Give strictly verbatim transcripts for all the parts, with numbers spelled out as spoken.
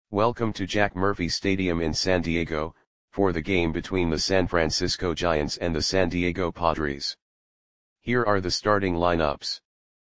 Welcome to Jack Murphy Stadium in San Diego, for the game between the San Francisco Giants and the San Diego Padres. Here are the starting lineups.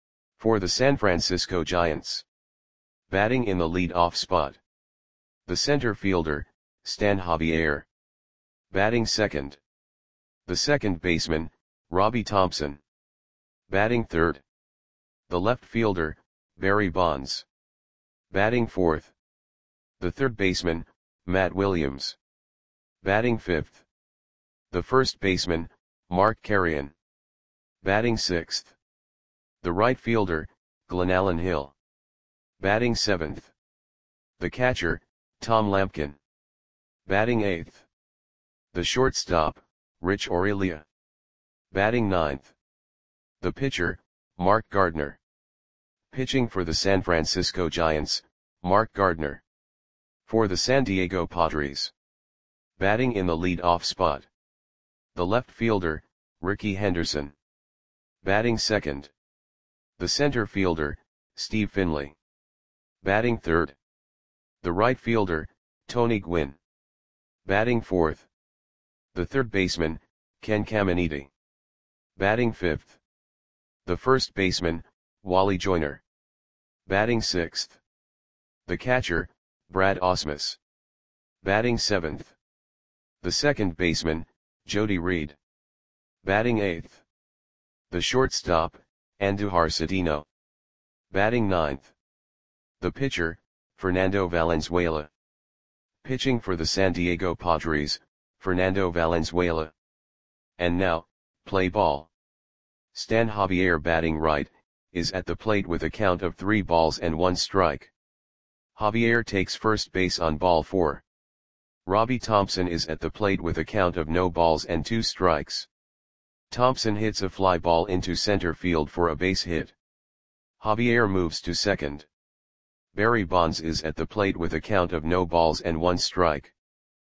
For the San Francisco Giants. Batting in the lead-off spot. The center fielder, Stan Javier. Batting second. The second baseman, Robbie Thompson. Batting third. The left fielder, Barry Bonds. Batting fourth. The third baseman, Matt Williams. Batting fifth. The first baseman, Mark Carreon. Batting sixth. The right fielder, Glenallen Hill. Batting seventh. The catcher, Tom Lampkin. Batting eighth. The shortstop, Rich Aurelia. Batting ninth. The pitcher, Mark Gardner. Pitching for the San Francisco Giants, Mark Gardner. For the San Diego Padres. Batting in the lead-off spot. The left fielder, Rickey Henderson. Batting second. The center fielder, Steve Finley. Batting third. The right fielder, Tony Gwynn. Batting fourth. The third baseman, Ken Caminiti. Batting fifth. The first baseman, Wally Joyner. Batting sixth. The catcher, Brad Ausmus. Batting seventh. The second baseman, Jody Reed. Batting eighth. The shortstop, Andujar Cedeno. Batting ninth. The pitcher, Fernando Valenzuela. Pitching for the San Diego Padres, Fernando Valenzuela. And now, play ball. Stan Javier, batting right, is at the plate with a count of three balls and one strike. Javier takes first base on ball four. Robbie Thompson is at the plate with a count of no balls and two strikes. Thompson hits a fly ball into center field for a base hit. Javier moves to second. Barry Bonds is at the plate with a count of no balls and one strike.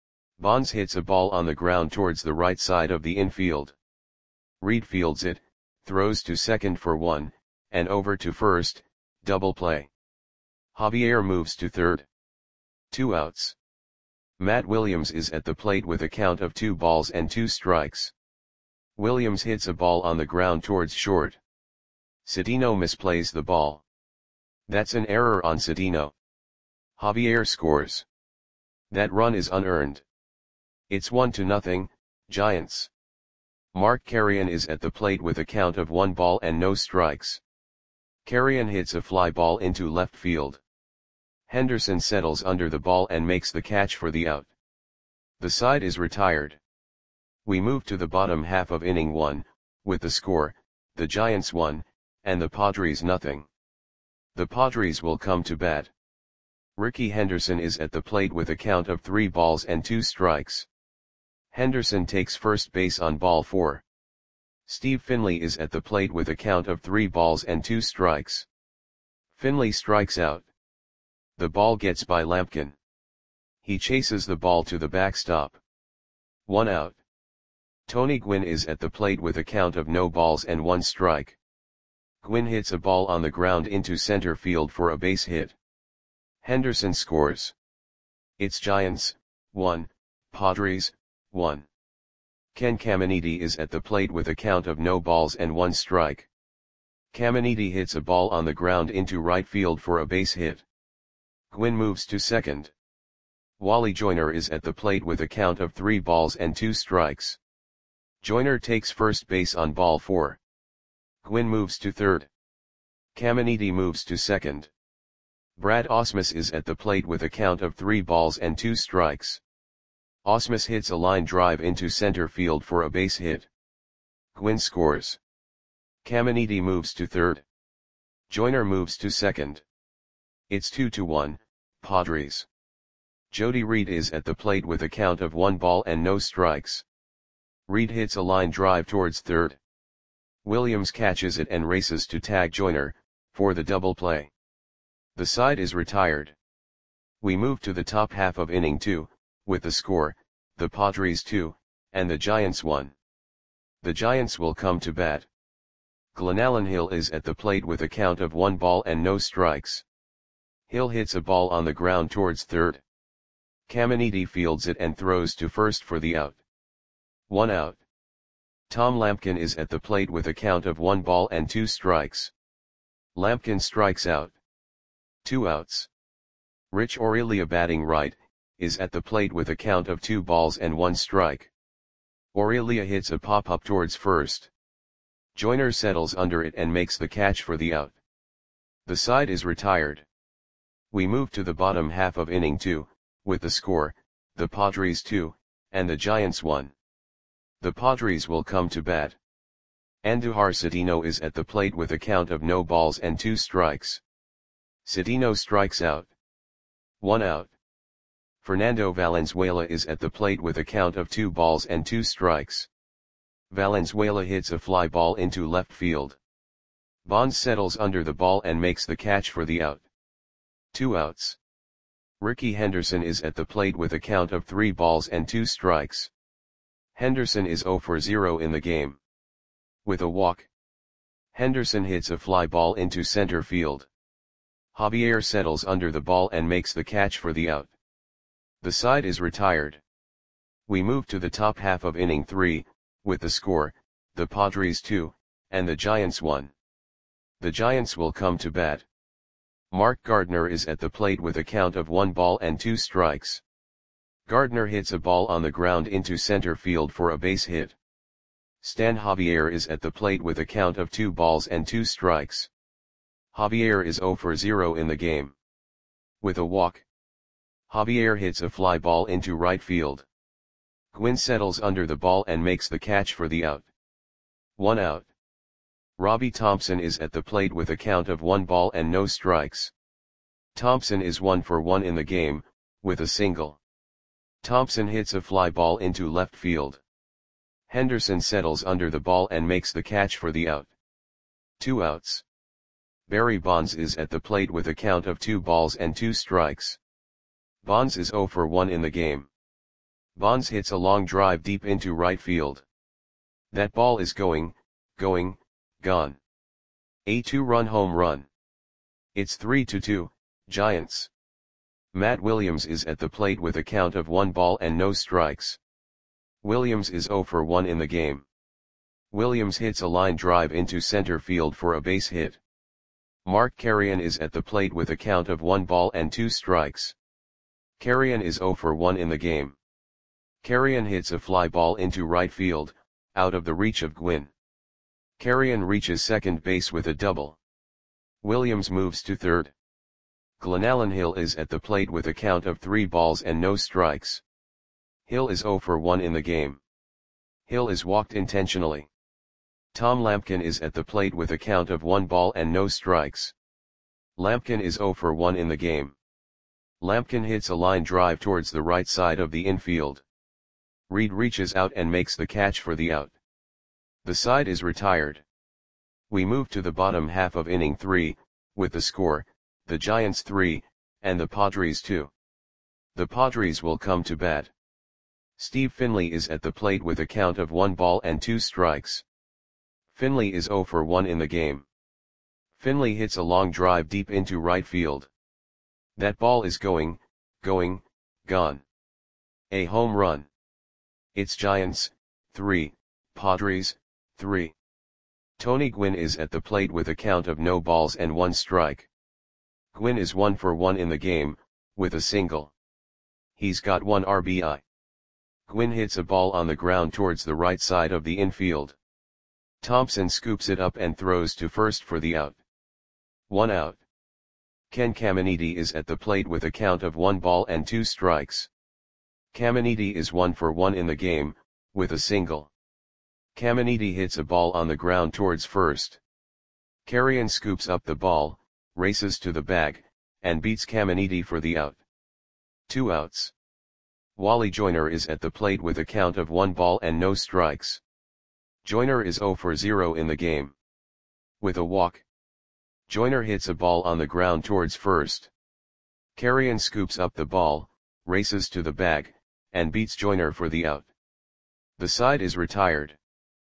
Bonds hits a ball on the ground towards the right side of the infield. Reed fields it, throws to second for one, and over to first, double play. Javier moves to third. Two outs. Matt Williams is at the plate with a count of two balls and two strikes. Williams hits a ball on the ground towards short. Cedeno misplays the ball. That's an error on Cedeno. Javier scores. That run is unearned. It's one to nothing, Giants. Mark Carreon is at the plate with a count of one ball and no strikes. Carreon hits a fly ball into left field. Henderson settles under the ball and makes the catch for the out. The side is retired. We move to the bottom half of inning one, with the score, the Giants one, and the Padres nothing. The Padres will come to bat. Rickey Henderson is at the plate with a count of three balls and two strikes. Henderson takes first base on ball four. Steve Finley is at the plate with a count of three balls and two strikes. Finley strikes out. The ball gets by Lampkin. He chases the ball to the backstop. One out. Tony Gwynn is at the plate with a count of no balls and one strike. Gwynn hits a ball on the ground into center field for a base hit. Henderson scores. It's Giants, one, Padres, one. Ken Caminiti is at the plate with a count of no balls and one strike. Caminiti hits a ball on the ground into right field for a base hit. Gwynn moves to second. Wally Joyner is at the plate with a count of three balls and two strikes. Joyner takes first base on ball four. Gwynn moves to third. Caminiti moves to second. Brad Ausmus is at the plate with a count of three balls and two strikes. Ausmus hits a line drive into center field for a base hit. Gwynn scores. Caminiti moves to third. Joyner moves to second. It's two to one, Padres. Jody Reed is at the plate with a count of one ball and no strikes. Reed hits a line drive towards third. Williams catches it and races to tag Joyner, for the double play. The side is retired. We move to the top half of inning two, with the score, the Padres two, and the Giants one. The Giants will come to bat. Glenallen Hill is at the plate with a count of one ball and no strikes. Hill hits a ball on the ground towards third. Caminiti fields it and throws to first for the out. One out. Tom Lampkin is at the plate with a count of one ball and two strikes. Lampkin strikes out. Two outs. Rich Aurelia, batting right, is at the plate with a count of two balls and one strike. Aurelia hits a pop-up towards first. Joyner settles under it and makes the catch for the out. The side is retired. We move to the bottom half of inning two, with the score, the Padres two, and the Giants one. The Padres will come to bat. Andujar Cedeno is at the plate with a count of no balls and two strikes. Cedeno strikes out. One out. Fernando Valenzuela is at the plate with a count of two balls and two strikes. Valenzuela hits a fly ball into left field. Bonds settles under the ball and makes the catch for the out. Two outs. Ricky Henderson is at the plate with a count of three balls and two strikes. Henderson is zero for zero in the game. With a walk, Henderson hits a fly ball into center field. Javier settles under the ball and makes the catch for the out. The side is retired. We move to the top half of inning three, with the score, the Padres two, and the Giants one. The Giants will come to bat. Mark Gardner is at the plate with a count of one ball and two strikes. Gardner hits a ball on the ground into center field for a base hit. Stan Javier is at the plate with a count of two balls and two strikes. Javier is zero for zero in the game. With a walk, Javier hits a fly ball into right field. Gwynn settles under the ball and makes the catch for the out. One out. Robbie Thompson is at the plate with a count of one ball and no strikes. Thompson is one for one in the game, with a single. Thompson hits a fly ball into left field. Henderson settles under the ball and makes the catch for the out. Two outs. Barry Bonds is at the plate with a count of two balls and two strikes. Bonds is zero for one in the game. Bonds hits a long drive deep into right field. That ball is going, going, gone. A two-run home run. It's three to two, Giants. Matt Williams is at the plate with a count of one ball and no strikes. Williams is zero for one in the game. Williams hits a line drive into center field for a base hit. Mark Carrion is at the plate with a count of one ball and two strikes. Carrion is zero for one in the game. Carrion hits a fly ball into right field, out of the reach of Gwynn. Carrion reaches second base with a double. Williams moves to third. Glenallen Hill is at the plate with a count of three balls and no strikes. Hill is zero for one in the game. Hill is walked intentionally. Tom Lampkin is at the plate with a count of one ball and no strikes. Lampkin is zero for one in the game. Lampkin hits a line drive towards the right side of the infield. Reed reaches out and makes the catch for the out. The side is retired. We move to the bottom half of inning three, with the score, the Giants three, and the Padres two. The Padres will come to bat. Steve Finley is at the plate with a count of one ball and two strikes. Finley is zero for one in the game. Finley hits a long drive deep into right field. That ball is going, going, gone. A home run. It's Giants, three, Padres, three. Tony Gwynn is at the plate with a count of no balls and one strike. Gwynn is one for one in the game, with a single. He's got one R B I. Gwynn hits a ball on the ground towards the right side of the infield. Thompson scoops it up and throws to first for the out. One out. Ken Caminiti is at the plate with a count of one ball and two strikes. Caminiti is one for one in the game, with a single. Caminiti hits a ball on the ground towards first. Carrion scoops up the ball, races to the bag, and beats Caminiti for the out. Two outs. Wally Joyner is at the plate with a count of one ball and no strikes. Joyner is zero for zero in the game. With a walk, Joyner hits a ball on the ground towards first. Carrion scoops up the ball, races to the bag, and beats Joyner for the out. The side is retired.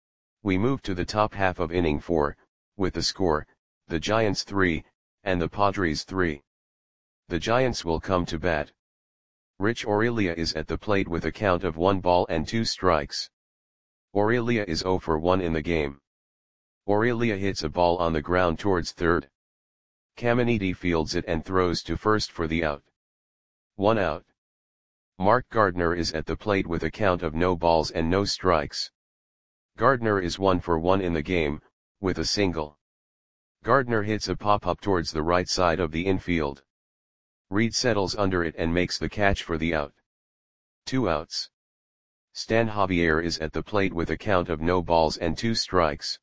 We move to the top half of inning four, with the score, the Giants three, and the Padres three. The Giants will come to bat. Rich Aurelia is at the plate with a count of one ball and two strikes. Aurelia is zero for one in the game. Aurelia hits a ball on the ground towards third. Caminiti fields it and throws to first for the out. One out. Mark Gardner is at the plate with a count of no balls and no strikes. Gardner is one for one in the game, with a single. Gardner hits a pop-up towards the right side of the infield. Reed settles under it and makes the catch for the out. Two outs. Stan Javier is at the plate with a count of no balls and two strikes.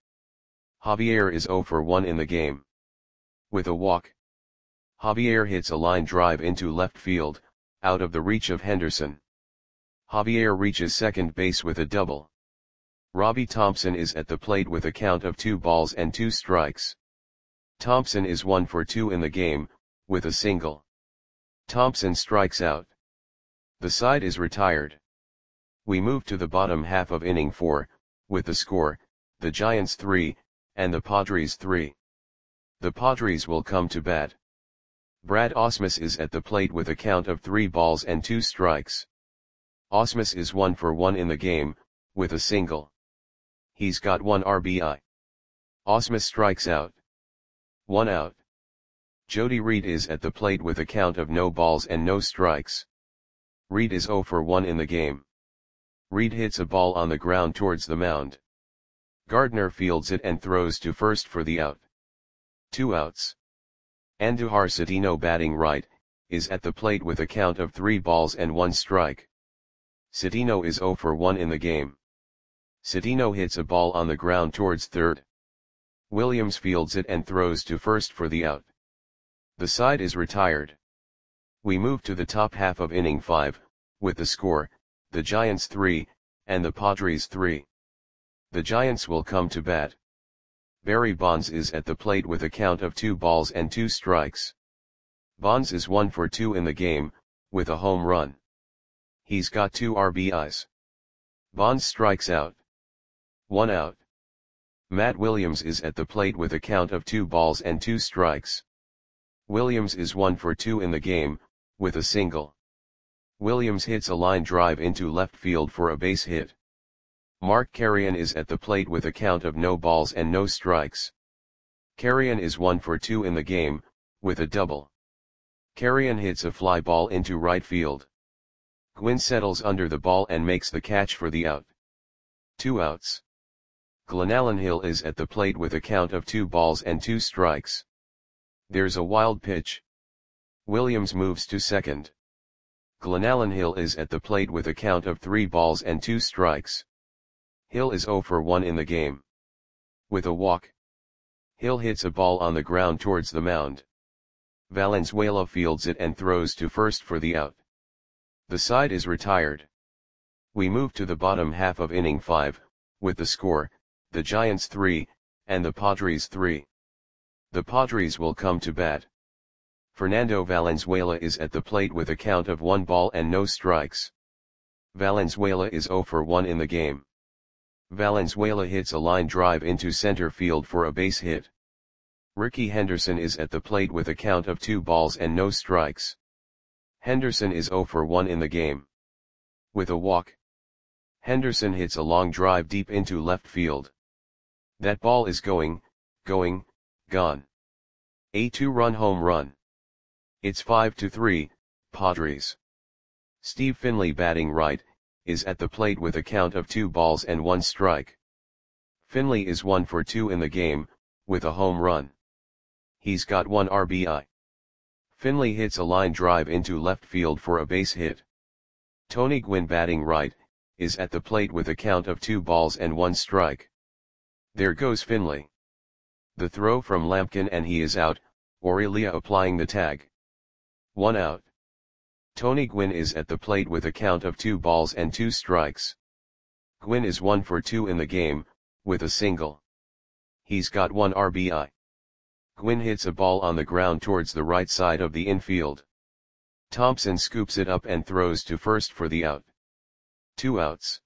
Javier is zero for one in the game. With a walk. Javier hits a line drive into left field, out of the reach of Henderson. Javier reaches second base with a double. Robbie Thompson is at the plate with a count of two balls and two strikes. Thompson is one for two in the game, with a single. Thompson strikes out. The side is retired. We move to the bottom half of inning four, with the score, the Giants three, and the Padres three. The Padres will come to bat. Brad Ausmus is at the plate with a count of three balls and two strikes. Ausmus is one for one in the game, with a single. He's got one R B I. Ausmus strikes out. One out. Jody Reed is at the plate with a count of no balls and no strikes. Reed is zero for one in the game. Reed hits a ball on the ground towards the mound. Gardner fields it and throws to first for the out. Two outs. Andujar Cedeno, batting right, is at the plate with a count of three balls and one strike. Cedeno is zero for one in the game. Cedeno hits a ball on the ground towards third. Williams fields it and throws to first for the out. The side is retired. We move to the top half of inning five, with the score, the Giants three, and the Padres three. The Giants will come to bat. Barry Bonds is at the plate with a count of two balls and two strikes. Bonds is one for two in the game, with a home run. He's got two R B Is. Bonds strikes out. One out. Matt Williams is at the plate with a count of two balls and two strikes. Williams is one for two in the game, with a single. Williams hits a line drive into left field for a base hit. Mark Carrion is at the plate with a count of no balls and no strikes. Carrion is one for two in the game, with a double. Carrion hits a fly ball into right field. Gwynn settles under the ball and makes the catch for the out. Two outs. Glenallen Hill is at the plate with a count of two balls and two strikes. There's a wild pitch. Williams moves to second. Glenallen Hill is at the plate with a count of three balls and two strikes. Hill is zero for one in the game. With a walk. Hill hits a ball on the ground towards the mound. Valenzuela fields it and throws to first for the out. The side is retired. We move to the bottom half of inning five, with the score, the Giants three, and the Padres three. The Padres will come to bat. Fernando Valenzuela is at the plate with a count of one ball and no strikes. Valenzuela is zero for one in the game. Valenzuela hits a line drive into center field for a base hit. Ricky Henderson is at the plate with a count of two balls and no strikes. Henderson is zero for one in the game. With a walk. Henderson hits a long drive deep into left field. That ball is going, going, gone. A two-run home run. It's five to three, Padres. Steve Finley, batting right, is at the plate with a count of two balls and one strike. Finley is one for two in the game, with a home run. He's got one R B I. Finley hits a line drive into left field for a base hit. Tony Gwynn, batting right, is at the plate with a count of two balls and one strike. There goes Finley. The throw from Lampkin and he is out, Aurelia applying the tag. One out. Tony Gwynn is at the plate with a count of two balls and two strikes. Gwynn is one for two in the game, with a single. He's got one R B I. Gwynn hits a ball on the ground towards the right side of the infield. Thompson scoops it up and throws to first for the out. Two outs.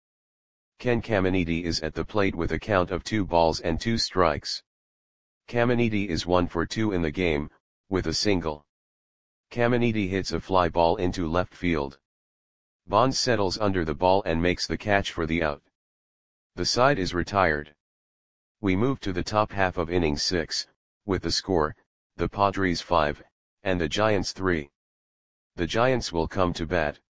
Ken Caminiti is at the plate with a count of two balls and two strikes. Caminiti is one for two in the game, with a single. Caminiti hits a fly ball into left field. Bonds settles under the ball and makes the catch for the out. The side is retired. We move to the top half of inning six, with the score, the Padres five, and the Giants three. The Giants will come to bat.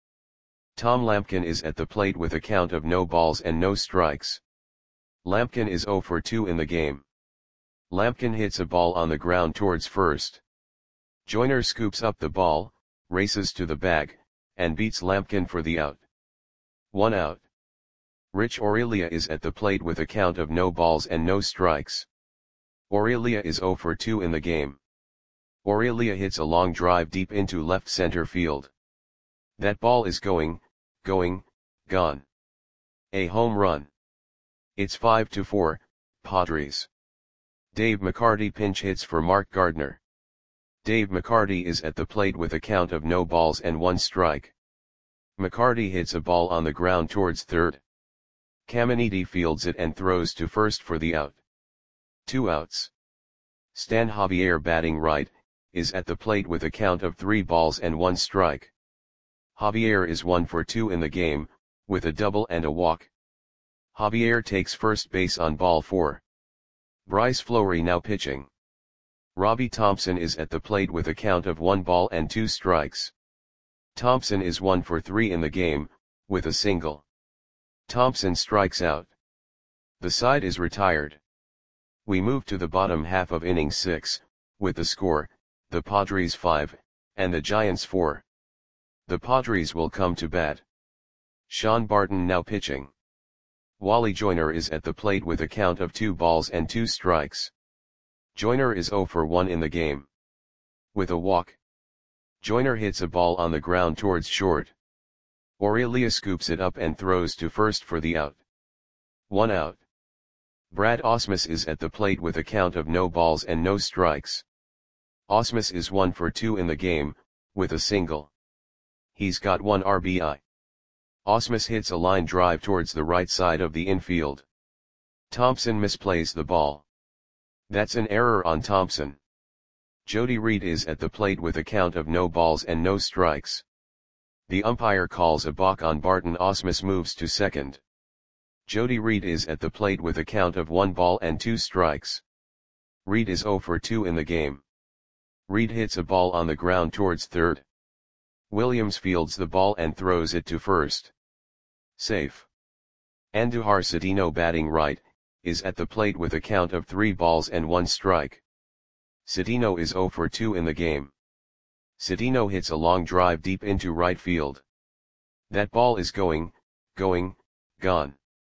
Tom Lampkin is at the plate with a count of no balls and no strikes. Lampkin is oh for two in the game. Lampkin hits a ball on the ground towards first. Joyner scoops up the ball, races to the bag, and beats Lampkin for the out. One out. Rich Aurelia is at the plate with a count of no balls and no strikes. Aurelia is oh for two in the game. Aurelia hits a long drive deep into left center field. That ball is going, going, gone. A home run. It's five to four, Padres. Dave McCarty pinch hits for Mark Gardner. Dave McCarty is at the plate with a count of no balls and one strike. McCarty hits a ball on the ground towards third. Caminiti fields it and throws to first for the out. Two outs. Stan Javier, batting right, is at the plate with a count of three balls and one strike. Javier is one for two in the game, with a double and a walk. Javier takes first base on ball four. Bryce Fleury now pitching. Robbie Thompson is at the plate with a count of one ball and two strikes. Thompson is one for three in the game, with a single. Thompson strikes out. The side is retired. We move to the bottom half of inning six, with the score, the Padres five, and the Giants four. The Padres will come to bat. Sean Barton now pitching. Wally Joyner is at the plate with a count of two balls and two strikes. Joyner is oh for one in the game. With a walk. Joyner hits a ball on the ground towards short. Aurelia scoops it up and throws to first for the out. One out. Brad Ausmus is at the plate with a count of no balls and no strikes. Ausmus is one for two in the game, with a single. He's got one R B I. Ausmus hits a line drive towards the right side of the infield. Thompson misplays the ball. That's an error on Thompson. Jody Reed is at the plate with a count of no balls and no strikes. The umpire calls a balk on Barton. Ausmus moves to second. Jody Reed is at the plate with a count of one ball and two strikes. Reed is oh for two in the game. Reed hits a ball on the ground towards third. Williams fields the ball and throws it to first. Safe. Andujar Cedeno, batting right, is at the plate with a count of three balls and one strike. Cedeno is oh for two in the game. Cedeno hits a long drive deep into right field. That ball is going, going, gone.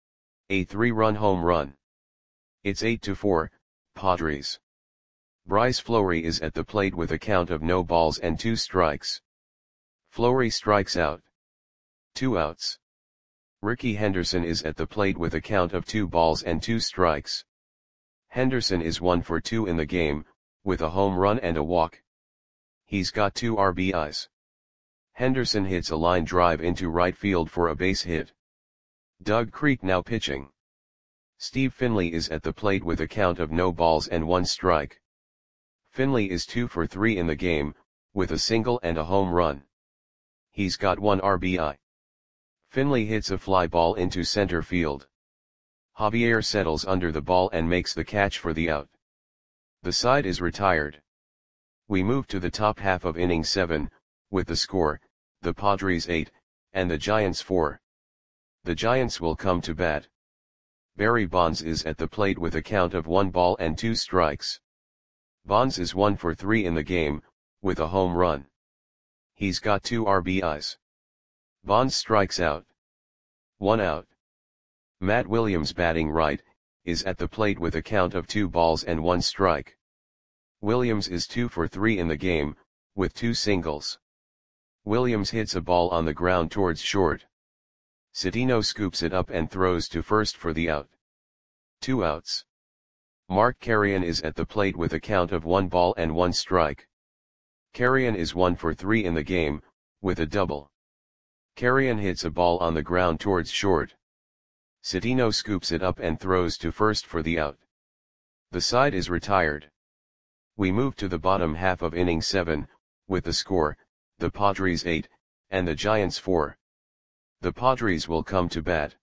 A three-run home run. It's eight to four, Padres. Bryce Fleury is at the plate with a count of no balls and two strikes. Fleury strikes out. Two outs. Ricky Henderson is at the plate with a count of two balls and two strikes. Henderson is one for two in the game, with a home run and a walk. He's got two R B Is. Henderson hits a line drive into right field for a base hit. Doug Creek now pitching. Steve Finley is at the plate with a count of no balls and one strike. Finley is two for three in the game, with a single and a home run. He's got one R B I. Finley hits a fly ball into center field. Javier settles under the ball and makes the catch for the out. The side is retired. We move to the top half of inning seven, with the score, the Padres eight, and the Giants four. The Giants will come to bat. Barry Bonds is at the plate with a count of one ball and two strikes. Bonds is one for three in the game, with a home run. He's got two R B Is. Bonds strikes out. One out. Matt Williams, batting right, is at the plate with a count of two balls and one strike. Williams is two for three in the game, with two singles. Williams hits a ball on the ground towards short. Cedeno scoops it up and throws to first for the out. Two outs. Mark Carrion is at the plate with a count of one ball and one strike. Carrion is one for three in the game, with a double. Carrion hits a ball on the ground towards short. Cedeno scoops it up and throws to first for the out. The side is retired. We move to the bottom half of inning seven, with the score, the Padres eight, and the Giants four. The Padres will come to bat.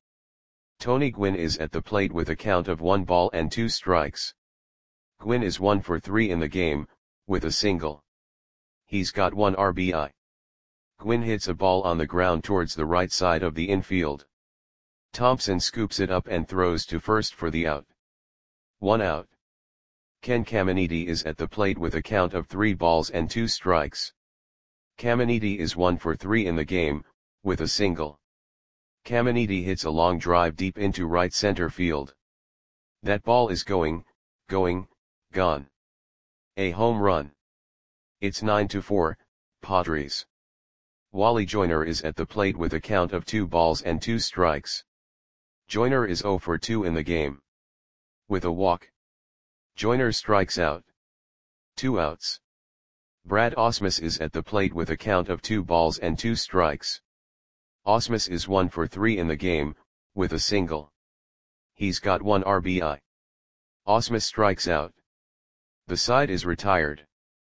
Tony Gwynn is at the plate with a count of one ball and two strikes. Gwynn is one for three in the game, with a single. He's got one R B I. Gwynn hits a ball on the ground towards the right side of the infield. Thompson scoops it up and throws to first for the out. One out. Ken Caminiti is at the plate with a count of three balls and two strikes. Caminiti is one for three in the game, with a single. Caminiti hits a long drive deep into right center field. That ball is going, going, gone. A home run. It's nine to four, Padres. Wally Joyner is at the plate with a count of two balls and two strikes. Joyner is zero for two in the game. With a walk. Joyner strikes out. Two outs. Brad Ausmus is at the plate with a count of two balls and two strikes. Ausmus is one for three in the game, with a single. He's got one R B I. Ausmus strikes out. The side is retired.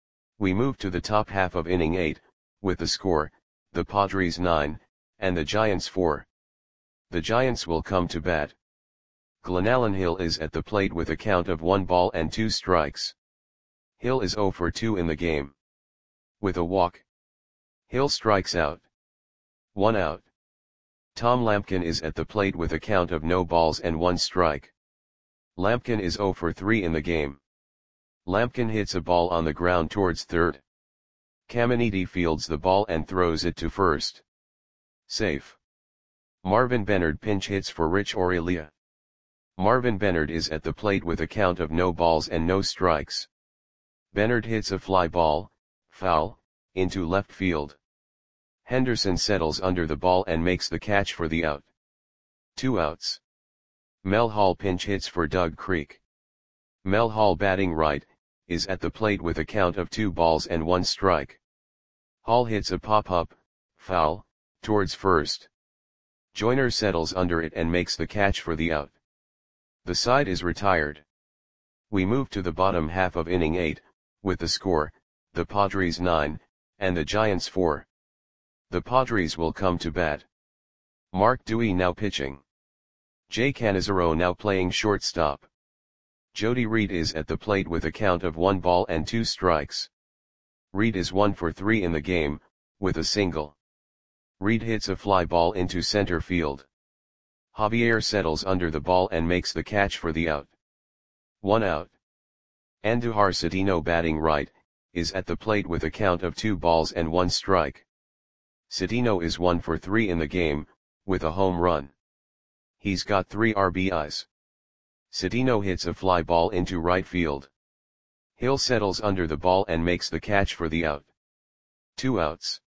We move to the top half of inning eight, with the score, the Padres nine, and the Giants four. The Giants will come to bat. Glenallen Hill is at the plate with a count of one ball and two strikes. Hill is zero for two in the game. With a walk. Hill strikes out. One out. Tom Lampkin is at the plate with a count of no balls and one strike. Lampkin is zero for three in the game. Lampkin hits a ball on the ground towards third. Caminiti fields the ball and throws it to first. Safe. Marvin Bennard pinch hits for Rich Aurelia. Marvin Bennard is at the plate with a count of no balls and no strikes. Bennard hits a fly ball, foul, into left field. Henderson settles under the ball and makes the catch for the out. Two outs. Mel Hall pinch hits for Doug Creek. Mel Hall, batting right, is at the plate with a count of two balls and one strike. Hall hits a pop-up, foul, towards first. Joyner settles under it and makes the catch for the out. The side is retired. We move to the bottom half of inning eight, with the score, the Padres nine, and the Giants four. The Padres will come to bat. Mark Dewey now pitching. Jay Canizaro now playing shortstop. Jody Reed is at the plate with a count of one ball and two strikes. Reed is one for three in the game, with a single. Reed hits a fly ball into center field. Javier settles under the ball and makes the catch for the out. One out. Andujar Cedeno, batting right, is at the plate with a count of two balls and one strike. Cedeno is one for three in the game, with a home run. He's got three R B Is. Cedeno hits a fly ball into right field. Hill settles under the ball and makes the catch for the out. Two outs.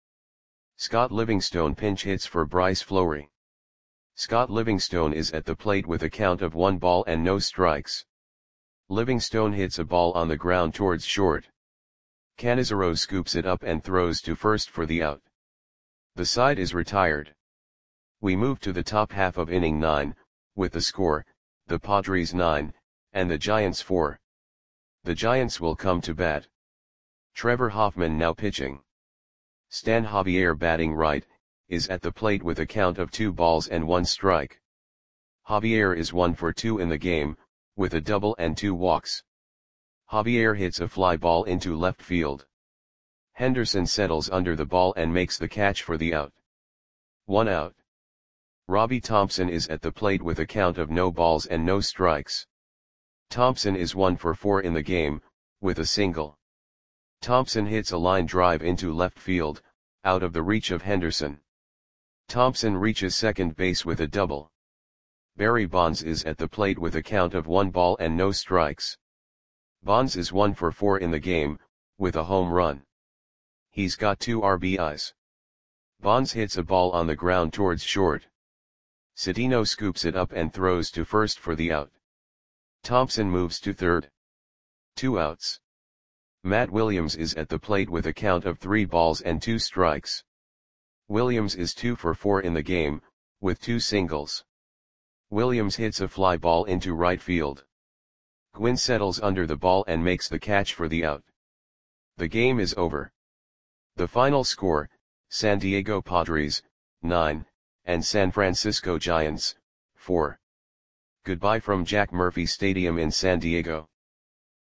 Scott Livingstone pinch hits for Bryce Fleury. Scott Livingstone is at the plate with a count of one ball and no strikes. Livingstone hits a ball on the ground towards short. Canizaro scoops it up and throws to first for the out. The side is retired. We move to the top half of inning nine, with the score, the Padres nine, and the Giants four. The Giants will come to bat. Trevor Hoffman now pitching. Stan Javier, batting right, is at the plate with a count of two balls and one strike. Javier is one for two in the game, with a double and two walks. Javier hits a fly ball into left field. Henderson settles under the ball and makes the catch for the out. One out. Robbie Thompson is at the plate with a count of no balls and no strikes. Thompson is one for four in the game, with a single. Thompson hits a line drive into left field, out of the reach of Henderson. Thompson reaches second base with a double. Barry Bonds is at the plate with a count of one ball and no strikes. Bonds is one for four in the game, with a home run. He's got two R B Is. Bonds hits a ball on the ground towards short. Cedeno scoops it up and throws to first for the out. Thompson moves to third. Two outs. Matt Williams is at the plate with a count of three balls and two strikes. Williams is two for four in the game, with two singles. Williams hits a fly ball into right field. Gwynn settles under the ball and makes the catch for the out. The game is over. The final score, San Diego Padres, nine, and San Francisco Giants, four. Goodbye from Jack Murphy Stadium in San Diego.